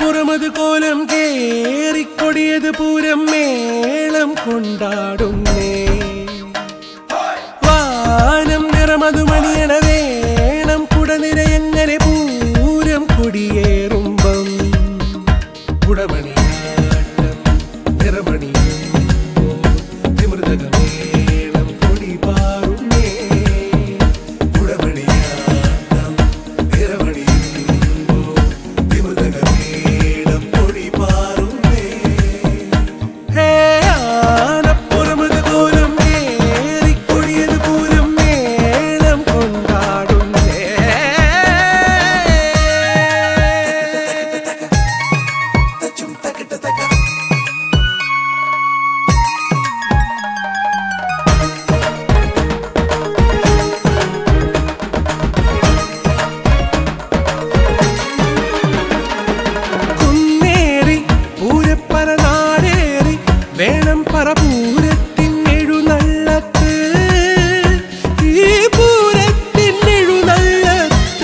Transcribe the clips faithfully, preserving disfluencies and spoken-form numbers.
ആനപ്പുറമത് കോലം കേറിക്കൊടിയത് പൂരം മേളം കൊണ്ടാടുന്നേ വാനം നിറമതു മണിയണ വേണം കുടനിരയെങ്ങനെ പൂരം കൊടിയേറുമ്പം കുടമണിയാട്ടം നിറമണിയുമ്പോ തിമൃതകമേളം കൊടി പാറുന്നേ കുടമണിയാട്ടം നിറമണിയുമ്പോ തിമൃതകമേളം കൊടി പാറുന്നേ ഹേ ആനപ്പുറമത് കോലം കേറിക്കൊടിയത് പൂരം മേളം കൊണ്ടാടുന്നേ കുന്നേറി പൂരപ്പരനാടേറി വേണം പറപൂരത്തിൻ എഴുന്നള്ളത്ത് ഈ പൂരത്തിൻ എഴുന്നള്ളത്ത്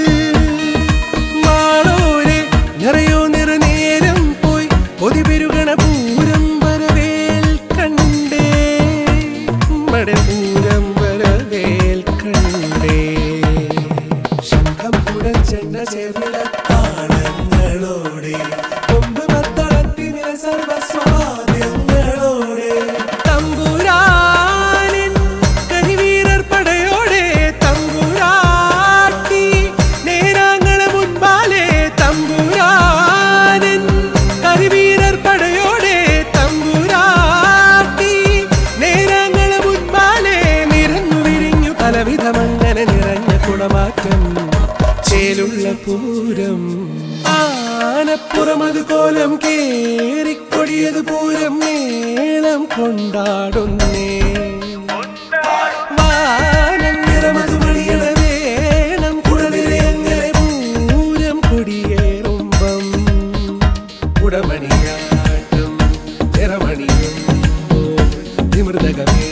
മാളോരെ നിറയോ നിറനേരം പോയി പൊതിപെരുകണ പൂരം വരവേൽ കണ്ടേ മടെ പൂരം വരവേൽ കണ്ടേ ശംഖം കുടച്ചെണ്ണ ചേർന്ന താളങ്ങളോടെ കൊമ്പ് മത്തളത്തിനില സർവസ്വാദ്യങ്ങളോടെ തമ്പുരാനിൻ കരിവീരർ പടയോടെ തമ്പുരാട്ടി നേരാങ്ങള മുൻപാലെ തമ്പുരാനിൻ കരിവീരർ പടയോടെ തമ്പുരാട്ടി നേരാങ്ങള മുൻപാലെ നിറഞ്ഞു വിരിഞ്ഞു പലവിധമങ്ങനെ നിറഞ്ഞ കുടമാറ്റം ചേലുള്ള പൂരം ആനപ്പുറമത് കോലം കേറിക്കൊടിയത് പൂരം മേളം കൊണ്ടാടുന്നേ വാനം നിറമതു മണിയണ വേണം കുടനിരയെങ്ങനെ പൂരം കൊടിയേറുമ്പം കുടമണിയാട്ടം നിറമണിയുമ്പോ നിമൃതകമേ